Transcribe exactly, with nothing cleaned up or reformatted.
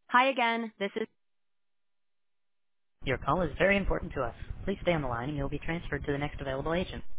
Hi again, this is... Your call is very important to us. Please stay on the line and you'll be transferred to the next available agent.